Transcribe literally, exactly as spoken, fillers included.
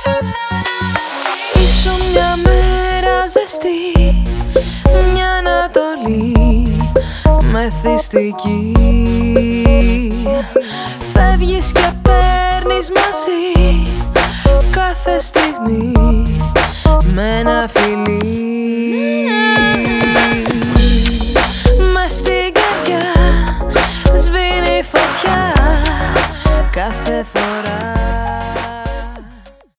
Ήσουν μια μέρα ζεστή, μια Ανατολή μεθυστική. Φεύγεις και παίρνεις μαζί κάθε στιγμή με ένα φιλί.